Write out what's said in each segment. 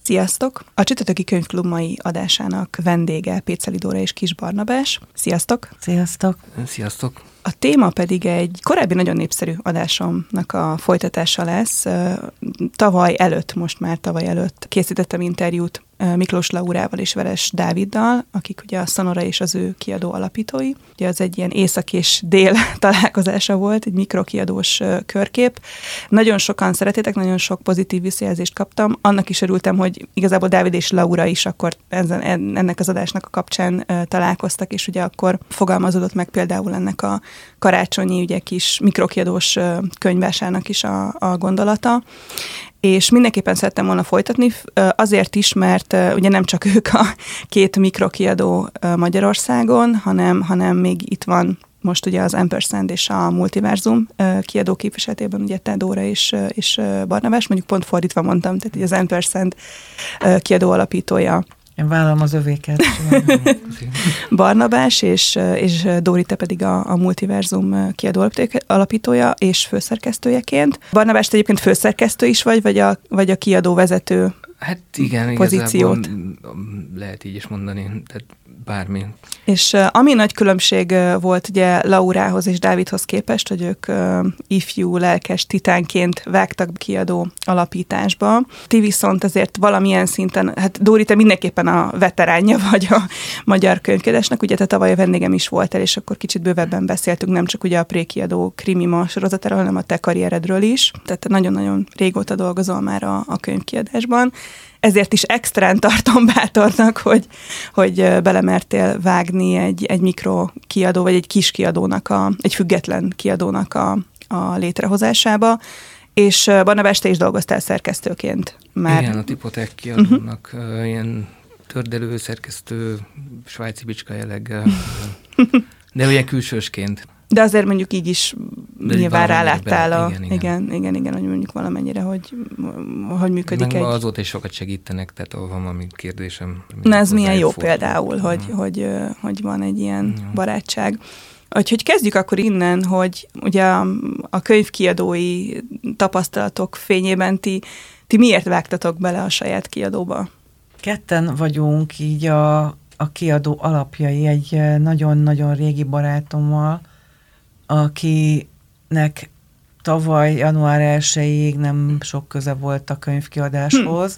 Sziasztok! A Csütörtöki Könyvklub mai adásának vendége Péceli Dóra és Kiss Barnabás. Sziasztok! Sziasztok! Sziasztok! A téma pedig egy korábbi nagyon népszerű adásomnak a folytatása lesz. Tavaly előtt készítettem interjút Miklós Laurával és Veres Dáviddal, akik ugye a Sonora és az ő kiadó alapítói. Ugye az egy ilyen észak és dél találkozása volt, egy mikrokiadós körkép. Nagyon sokan szeretétek, nagyon sok pozitív visszajelzést kaptam. Annak is örültem, hogy igazából Dávid és Laura is akkor ennek az adásnak a kapcsán találkoztak, és ugye akkor fogalmazódott meg például ennek a karácsonyi ugye kis mikrokiadós könyvvásárnak is a gondolata. És mindenképpen szerettem volna folytatni, azért is, mert ugye nem csak ők a két mikrokiadó Magyarországon, hanem még itt van most ugye az Ampersand és a Multiverzum kiadó képviseletében, ugye te, Dóra és Barnabás, mondjuk pont fordítva mondtam, tehát ugye az Ampersand kiadó alapítója. Én vállalom az övéket. Barnabás, és Dóri, te pedig a Multiverzum kiadó alapítója és főszerkesztőjeként. Barnabás, te egyébként főszerkesztő is vagy a kiadó vezető Hát igen, pozíciót? Lehet így is mondani, tehát bármi. És ami nagy különbség volt ugye Laurához és Dávidhoz képest, hogy ők ifjú, lelkes titánként vágtak kiadó alapításba. Ti viszont azért valamilyen szinten, hát Dóri, te mindenképpen a veteránja vagy a magyar könyvkiadásnak, ugye te tavaly a vendégem is voltál, és akkor kicsit bővebben beszéltünk, nem csak ugye a Prékiadó Krimima sorozatáról, hanem a te karrieredről is. Tehát te nagyon-nagyon régóta dolgozol már a könyvkiadásban. Ezért is extrán tartom bátornak, hogy belemertél vágni egy mikrokiadó, vagy egy kis kiadónak, egy független kiadónak a létrehozásába, és Barnabás, te is dolgoztál szerkesztőként már. Igen, a Tipotek kiadónak ilyen tördelő szerkesztő, svájci bicska jelleggel, de olyan külsősként. De azért mondjuk így is nyilván ráláttál igen, hogy mondjuk valamennyire, hogy működik meg azóta is sokat segítenek, tehát ahol van valami kérdésem. Na ez milyen jó például, hogy van egy ilyen barátság. Úgyhogy kezdjük akkor innen, hogy ugye a könyvkiadói tapasztalatok fényében ti miért vágtatok bele a saját kiadóba? Ketten vagyunk így a kiadó alapjai egy nagyon-nagyon régi barátommal, akinek tavaly január 1-ig nem sok köze volt a könyvkiadáshoz.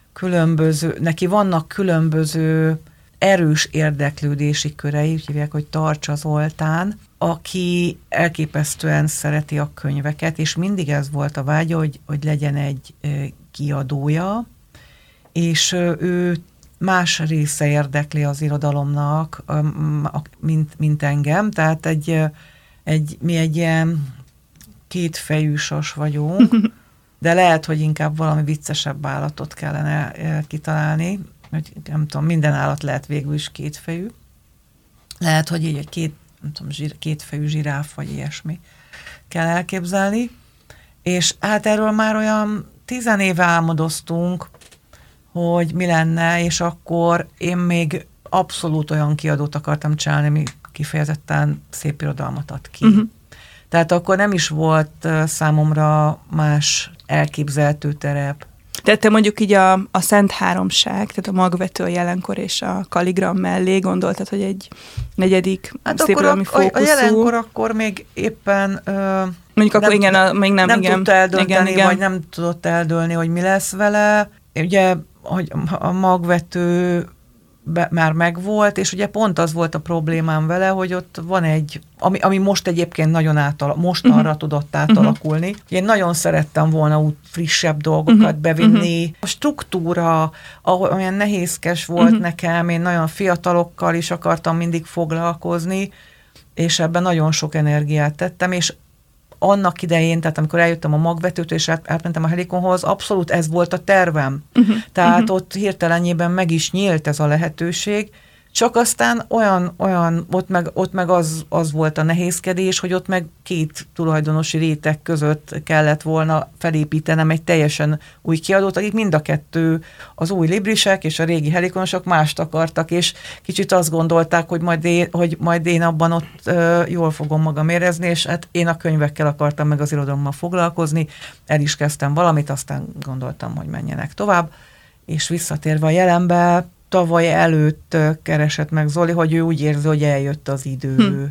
Neki vannak különböző erős érdeklődési körei, úgy hívják, hogy Tarcsa Zoltán, aki elképesztően szereti a könyveket, és mindig ez volt a vágya, hogy legyen egy kiadója, és ő más része érdekli az irodalomnak, mint engem, tehát mi egy ilyen kétfejű sas vagyunk, de lehet, hogy inkább valami viccesebb állatot kellene kitalálni, hogy nem tudom, minden állat lehet végül is kétfejű. Lehet, hogy így egy kétfejű zsiráf, vagy ilyesmi kell elképzelni. És hát erről már olyan 10 éve álmodoztunk, hogy mi lenne, és akkor én még abszolút olyan kiadót akartam csinálni, ami kifejezetten szép irodalmat ad ki. Tehát akkor nem is volt számomra más elképzelhető terep. Tehát te mondjuk így a Szent Háromság, tehát a Magvető, a Jelenkor és a Kaligram mellé gondoltad, hogy egy negyedik szépirodalmi fókuszú. A Jelenkor akkor még éppen mondjuk akkor igen, még nem tudta eldönteni, vagy nem tudott eldőlni, hogy mi lesz vele. Ugye, hogy a Magvető már megvolt, és ugye pont az volt a problémám vele, hogy ott van egy, ami most egyébként nagyon mostanra tudott átalakulni. Én nagyon szerettem volna úgy frissebb dolgokat bevinni. A struktúra, olyan nehézkes volt nekem, én nagyon fiatalokkal is akartam mindig foglalkozni, és ebben nagyon sok energiát tettem, és annak idején, tehát amikor eljöttem a Magvetőtől, és átmentem a Helikonhoz, abszolút ez volt a tervem. Tehát ott hirtelenjében meg is nyílt ez a lehetőség, csak aztán ott meg az volt a nehézkedés, hogy ott meg két tulajdonosi réteg között kellett volna felépítenem egy teljesen új kiadót, akik mind a kettő, az új librisek és a régi helikonosok mást akartak, és kicsit azt gondolták, hogy majd én abban ott jól fogom magam érezni, és hát én a könyvekkel akartam meg az irodalommal foglalkozni, el is kezdtem valamit, aztán gondoltam, hogy menjenek tovább, És visszatérve a jelenbe, tavaly előtt keresett meg Zoli, hogy ő úgy érzi, hogy eljött az idő.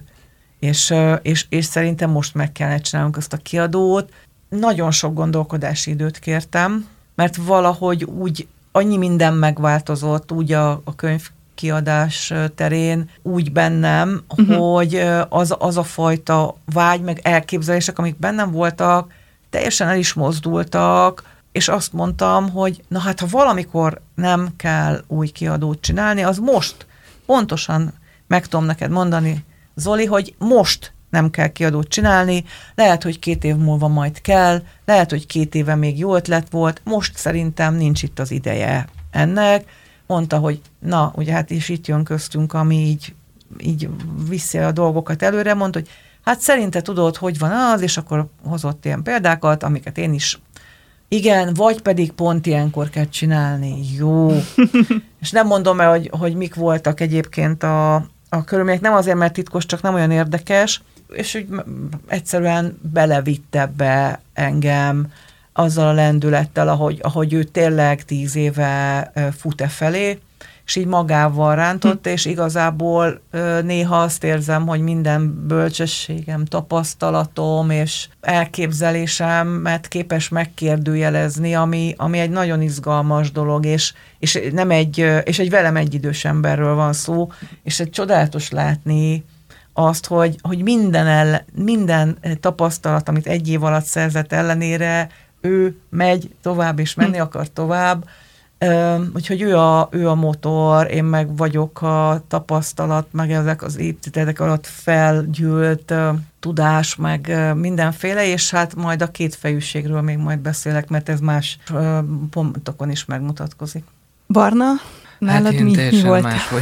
És szerintem most meg kellene csinálnunk ezt a kiadót. Nagyon sok gondolkodási időt kértem, mert valahogy úgy annyi minden megváltozott, úgy a könyvkiadás terén, úgy bennem, hogy az a fajta vágy, meg elképzelések, amik bennem voltak, teljesen el is mozdultak, és azt mondtam, hogy na hát, ha valamikor nem kell új kiadót csinálni, az most pontosan meg tudom neked mondani, Zoli, hogy most nem kell kiadót csinálni, lehet, hogy 2 év múlva majd kell, lehet, hogy 2 éve még jó ötlet volt, most szerintem nincs itt az ideje ennek. Mondta, hogy na, ugye hát is itt jön köztünk, ami így viszi a dolgokat előre, mondta, hogy hát szerinted tudod, hogy van az, és akkor hozott ilyen példákat, amiket én is igen, vagy pedig pont ilyenkor kell csinálni. Jó. És nem mondom el, hogy mik voltak egyébként a körülmények, nem azért, mert titkos, csak nem olyan érdekes, és úgy egyszerűen belevitte be engem azzal a lendülettel, ahogy ő tényleg 10 éve fut felé, és így magával rántott, és igazából néha azt érzem, hogy minden bölcsességem, tapasztalatom és elképzelésemet képes megkérdőjelezni, ami egy nagyon izgalmas dolog, és nem egy velem egyidős emberről van szó, és egy csodálatos látni azt, hogy minden tapasztalat, amit 1 év alatt szerzett ellenére, ő megy tovább, és menni akar tovább. Úgyhogy ő a motor, én meg vagyok a tapasztalat, meg ezek az évtizedek alatt felgyűlt tudás, meg mindenféle, és hát majd a kétfejűségről még majd beszélek, mert ez más pontokon is megmutatkozik. Barna, nálad hát mi volt? Máshogy.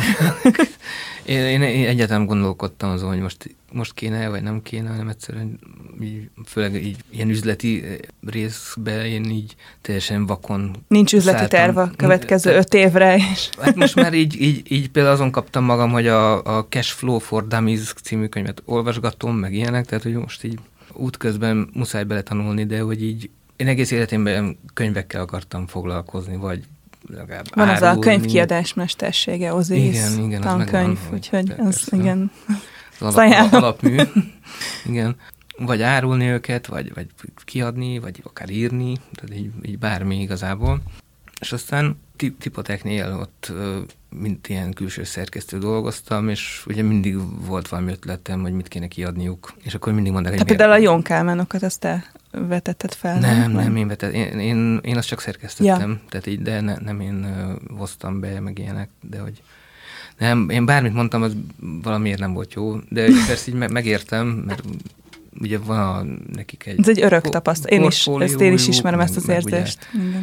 Én egyáltalán gondolkodtam azon, hogy most kéne, vagy nem kéne, hanem egyszerűen főleg így ilyen üzleti részben én így teljesen vakon Nincs üzleti terv a következő 5 évre is. Hát most már így például azon kaptam magam, hogy a Cash Flow for Dummies című könyvet olvasgatom, meg ilyenek, tehát hogy most így útközben muszáj beletanulni, de hogy így én egész életemben könyvekkel akartam foglalkozni, vagy legalább van árulni. Az a könyvkiadás mestersége, Ozis tankönyv, úgyhogy az igen. Az alapmű. Igen. Vagy árulni őket, vagy kiadni, vagy akár írni, tehát így bármi igazából. És aztán Tipoteknél ott mint ilyen külső szerkesztő dolgoztam, és ugye mindig volt valami ötletem, hogy mit kéne kiadniuk. És akkor mindig mondták, hogy például a Jon Kálmánokat azt te vetetted fel? Nem, én azt csak szerkesztettem, tehát így, de nem én hoztam be, meg ilyenek, de hogy nem, én bármit mondtam, az valamiért nem volt jó, de persze így megértem, mert ugye van nekik egy... Ez egy örök tapasztalat. Én is ismerem ezt az érzést.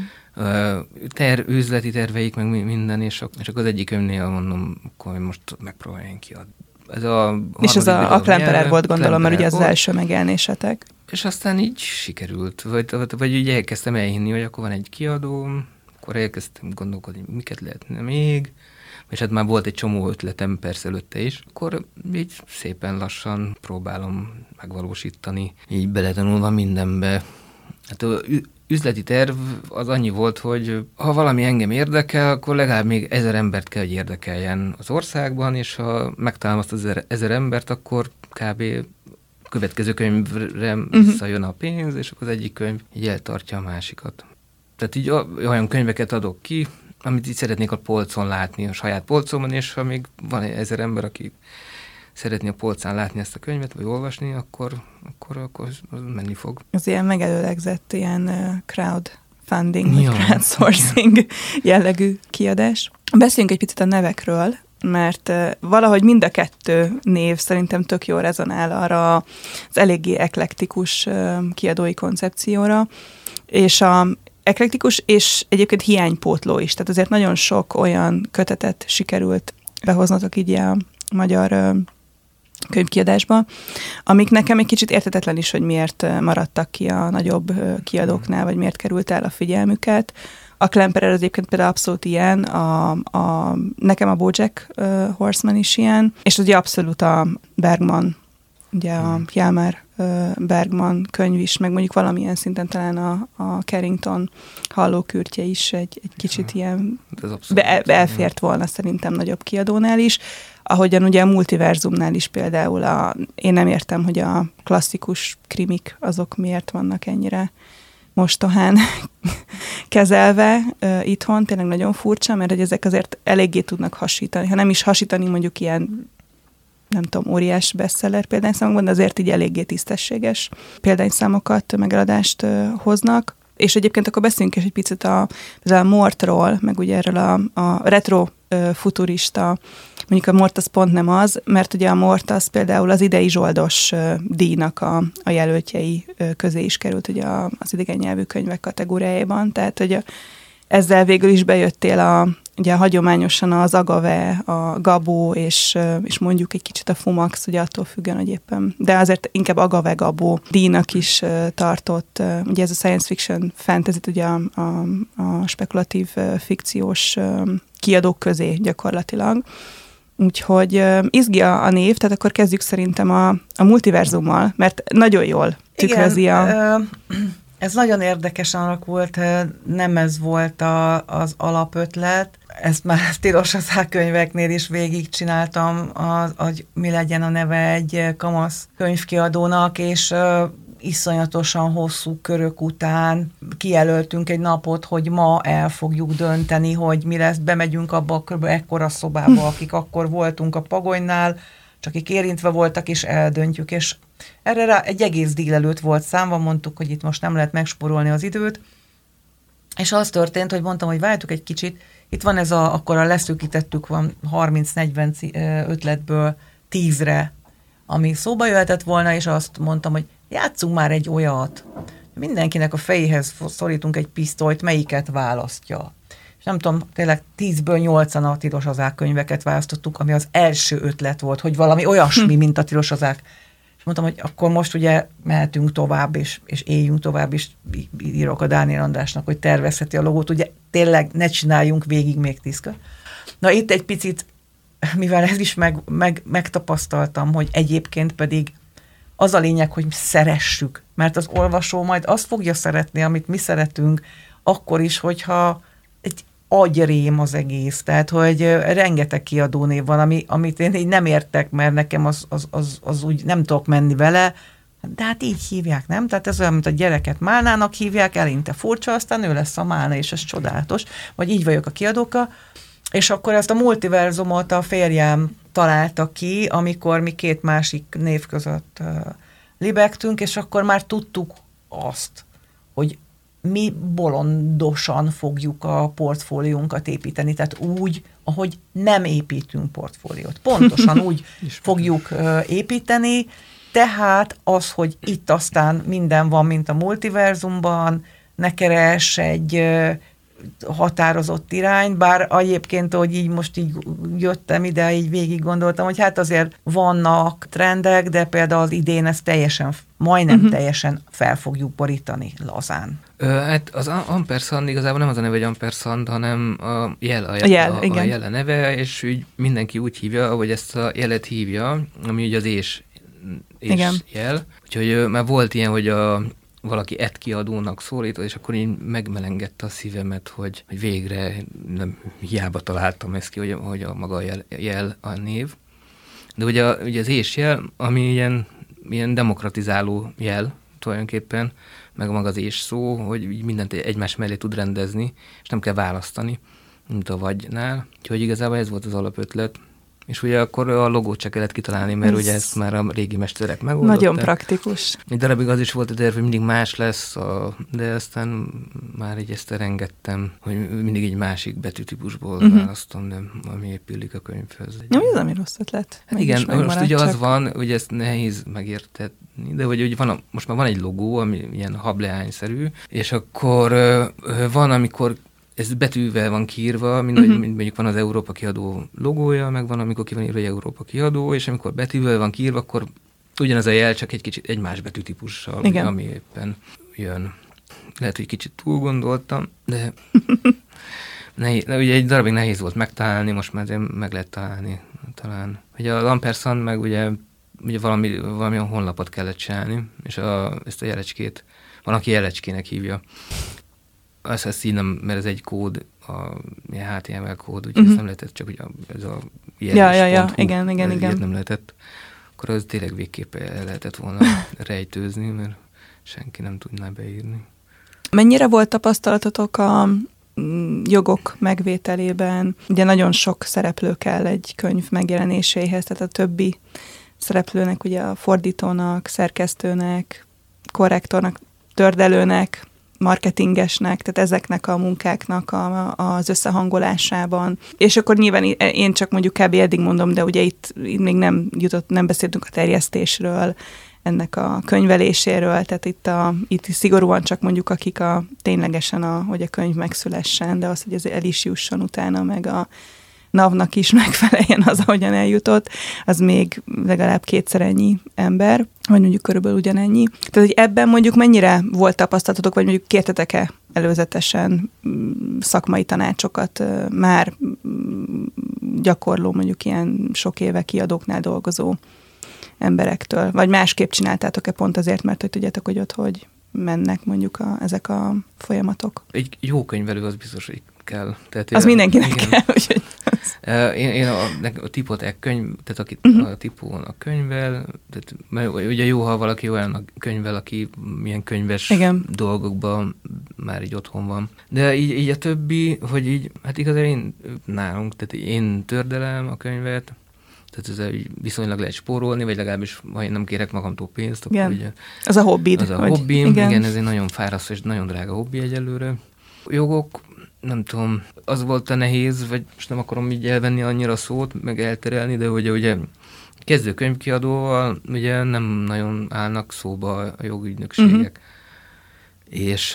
Üzleti terveik, meg minden, és akkor az egyik könyvnél mondom, akkor most megpróbáljunk kiadni. És ez a Klemperer volt, gondolom, mert ugye ez az első megjelenésetek. És aztán így sikerült, vagy így elkezdtem elhinni, hogy akkor van egy kiadó, akkor elkezdtem gondolkodni, miket lehetne még, és hát már volt egy csomó ötletem persze előtte is, akkor így szépen lassan próbálom megvalósítani, így beletanulva mindenbe. Hát üzleti terv az annyi volt, hogy ha valami engem érdekel, akkor legalább még 1000 embert kell, hogy érdekeljen az országban, és ha megtalálom azt az 1000 embert, akkor kb. Következő könyvre visszajön a pénz, és akkor az egyik könyv így eltartja a másikat. Tehát így olyan könyveket adok ki, amit így szeretnék a polcon látni, a saját polcomon, és ha még van 1000 ember, aki szeretné a polcán látni ezt a könyvet, vagy olvasni, akkor az menni fog. Az ilyen megelőlegzett ilyen crowdfunding, vagy crowdsourcing jellegű kiadás. Beszéljünk egy picit a nevekről, mert valahogy mind a 2 név szerintem tök jól rezonál arra az eléggé eklektikus kiadói koncepcióra, és eklektikus, és egyébként hiánypótló is. Tehát azért nagyon sok olyan kötetet sikerült behoznatok így a magyar könyvkiadásba, amik nekem egy kicsit érthetetlen is, hogy miért maradtak ki a nagyobb kiadóknál, vagy miért került el a figyelmüket. A Klemperer az egyébként például abszolút ilyen, nekem a BoJack Horseman is ilyen, és ugye abszolút a Bergman ugye a Hjalmar Bergman könyv is, meg mondjuk valamilyen szinten talán a Carrington Hallókürtje is egy kicsit ilyen elfért volna szerintem nagyobb kiadónál is. Ahogyan ugye a Multiverzumnál is például én nem értem, hogy a klasszikus krimik azok miért vannak ennyire mostohán kezelve itthon, tényleg nagyon furcsa, mert hogy ezek azért eléggé tudnak hasítani. Ha nem is hasítani mondjuk ilyen, nem tudom, óriás bestseller példányszámokban, de azért így eléggé tisztességes példányszámokat, megeladást hoznak. És egyébként akkor beszéljünk is egy picit a Mortról, meg ugye erről a retro futurista, mondjuk a Mort az pont nem az, mert ugye a Mort az például az idei Zsoldos díjnak a jelöltjei közé is került ugye az idegen nyelvű könyvek kategóriájában, tehát hogy ezzel végül is bejöttél ugye hagyományosan az Agave, a Gabó, és mondjuk egy kicsit a Fumax, ugye attól függően, hogy éppen, de azért inkább Agave Gabó díjnak is tartott, ugye ez a science fiction fantasy, ugye a spekulatív fikciós kiadók közé gyakorlatilag. Úgyhogy izgi a név, tehát akkor kezdjük szerintem a multiverzummal, mert nagyon jól tükrözi ez nagyon érdekesen alakult, nem ez volt az alapötlet. Ezt már tilos könyveknél is végigcsináltam, hogy mi legyen a neve egy kamasz könyvkiadónak, és iszonyatosan hosszú körök után kijelöltünk egy napot, hogy ma el fogjuk dönteni, hogy mi lesz, bemegyünk abba a kb. Ekkora szobába, akik akkor voltunk a Pagonynál, csak akik érintve voltak, és eldöntjük, és erre rá egy egész délelőtt volt számva, mondtuk, hogy itt most nem lehet megspórolni az időt, és az történt, hogy mondtam, hogy várjuk egy kicsit, itt van akkor leszűkítettük, van 30-40 ötletből 10-re, ami szóba jöhetett volna, és azt mondtam, hogy játsszunk már egy olyat, mindenkinek a fejéhez szorítunk egy pisztolyt, melyiket választja. És nem tudom, tényleg 10-ből 8-an a Tilos könyveket választottuk, ami az első ötlet volt, hogy valami olyasmi, mint a Tilos. És mondtam, hogy akkor most ugye mehetünk tovább, és éljünk tovább, és írok a Dániel Andrásnak, hogy tervezheti a logót, ugye tényleg ne csináljunk végig még 10 kör. Na itt egy picit, mivel ez is megtapasztaltam, hogy egyébként pedig az a lényeg, hogy szeressük, mert az olvasó majd azt fogja szeretni, amit mi szeretünk, akkor is, hogyha egy agyrém az egész, tehát, hogy rengeteg kiadónév van, amit én így nem értek, mert nekem az úgy nem tudok menni vele, de hát így hívják, nem? Tehát ez olyan, mint a gyereket Málnának hívják, eleinte furcsa, aztán ő lesz a Málna, és ez csodálatos, vagy így vagyok a kiadókkal, és akkor ezt a multiverzumot a férjem találta ki, amikor mi 2 másik név között libegtünk, és akkor már tudtuk azt, hogy mi bolondosan fogjuk a portfóliónkat építeni, tehát úgy, ahogy nem építünk portfóliót. Pontosan úgy fogjuk építeni, tehát az, hogy itt aztán minden van, mint a multiverzumban, ne keres egy határozott irány, bár egyébként, hogy így most így jöttem ide, így végig gondoltam, hogy hát azért vannak trendek, de például az idén ezt majdnem teljesen fel fogjuk borítani lazán. Hát az ampersand igazából nem az a neve, hogy ampersand, hanem a jel a neve, és úgy mindenki úgy hívja, ahogy ezt a jelet hívja, ami ugye az és jel. Úgyhogy már volt ilyen, hogy valaki kiadónak szólított, és akkor így megmelengedte a szívemet, hogy végre nem hiába találtam ezt ki, hogy a maga jel a név. De ugye az és-jel, ami ilyen demokratizáló jel tulajdonképpen, meg maga az és szó, hogy mindent egymás mellé tud rendezni, és nem kell választani, mint a vagynál. Úgyhogy igazából ez volt az alapötlet. És ugye akkor a logót csak kellett kitalálni, mert ugye ezt már a régi mesterek megoldották. Nagyon praktikus. Egy darabig az is volt a terv, hogy mindig más lesz, de aztán már így ezt elengedtem, hogy mindig egy másik betűtípusból választom, de ami épülik a könyvhöz. Nem, ez ami rossz ötlet. Hát igen, most ugye az van, hogy ezt nehéz megértetni, de hogy most már van egy logó, ami ilyen hableányszerű, és akkor van, amikor ez betűvel van kiírva, mondjuk van az Európa Kiadó logója, meg van, amikor ki van írva, hogy Európa Kiadó, és amikor betűvel van kiírva, akkor ugyanaz a jel, csak egy kicsit egy más betűtípussal, ami éppen jön. Lehet, hogy kicsit túl gondoltam, de ugye egy darabig nehéz volt megtalálni, most már meg lehet találni talán. Ugye az ampersand meg ugye ugye valamilyen honlapot kellett csinálni, és ezt a jelecskét, van, aki jelecskének hívja. Ezt így nem, mert ez egy kód, ilyen HTML kód, úgyhogy ezt nem lehetett, csak ugye ez a igen. nem lehetett. Akkor az tényleg végképp el lehetett volna rejtőzni, mert senki nem tudná beírni. Mennyire volt tapasztalatotok a jogok megvételében? Ugye nagyon sok szereplő kell egy könyv megjelenéséhez, tehát a többi szereplőnek, ugye a fordítónak, szerkesztőnek, korrektornak, tördelőnek, marketingesnek, tehát ezeknek a munkáknak az összehangolásában. És akkor nyilván én csak mondjuk kb. Eddig mondom, de ugye itt még nem beszéltünk a terjesztésről, ennek a könyveléséről, tehát itt szigorúan csak mondjuk akik ténylegesen, hogy a könyv megszülessen, de az, hogy ez el is jusson utána, meg a NAV-nak is megfeleljen az, ahogyan eljutott, az még legalább 2-szer ennyi ember, vagy mondjuk körülbelül ugyanennyi. Tehát, hogy ebben mondjuk mennyire volt tapasztalatotok, vagy mondjuk kértetek-e előzetesen szakmai tanácsokat már gyakorló, mondjuk ilyen sok éve kiadóknál dolgozó emberektől? Vagy másképp csináltátok-e pont azért, mert hogy tudjátok, hogy ott hogy mennek mondjuk ezek a folyamatok? Egy jó könyvelő az biztos, hogy kell. Tehát az mindenkinek kell, úgyhogy... Én a tipot könyv, tehát aki a tipón a könyvvel, tehát, mert ugye jó, ha valaki olyan a könyvvel, aki milyen könyves dolgokban már így otthon van. De így a többi, hogy így, hát igazából nálunk, tehát én tördelem a könyvet, tehát ez viszonylag lehet spórolni, vagy legalábbis, ha én nem kérek magamtól pénzt, akkor ugye... Az a hobbid. Az a hobbim, igen, ez egy nagyon fárasztó és nagyon drága hobbi egyelőre. Jogok, nem tudom, az volt a nehéz, vagy most nem akarom így elvenni annyira szót, meg elterelni, de ugye kezdő könyvkiadóval ugye nem nagyon állnak szóba a jogügynökségek. És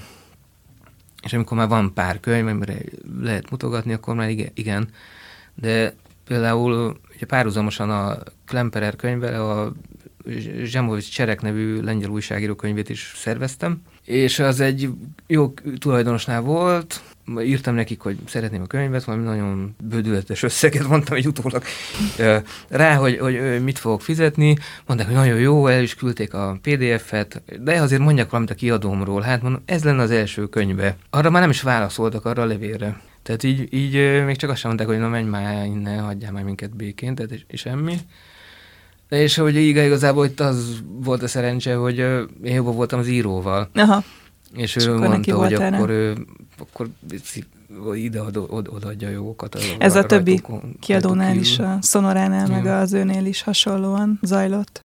amikor már van pár könyv, amire lehet mutogatni, akkor már igen. De például ugye párhuzamosan a Klemperer könyvvel a Zsemovics Cserek nevű lengyel újságíró könyvét is szerveztem, és az egy jó tulajdonosnál volt, írtam nekik, hogy szeretném a könyvet, valami nagyon bődületes összeget mondtam egy utólag rá, hogy mit fogok fizetni, mondták, hogy nagyon jó, el is küldték a PDF-et, de azért mondjak valamit a kiadómról, hát mondom, ez lenne az első könyve. Arra már nem is válaszoltak, arra a levélre. Tehát így még csak azt sem mondták, hogy na menj már innen, hagyjál már minket békén, tehát és semmi. És hogy igazából itt az volt a szerencse, hogy én jobban voltam az íróval. Aha. És ő mondta, hogy akkor ide odaadja a jogokat. Ez a többi kiadónál is, a Sonoránál, meg az őnél is hasonlóan zajlott.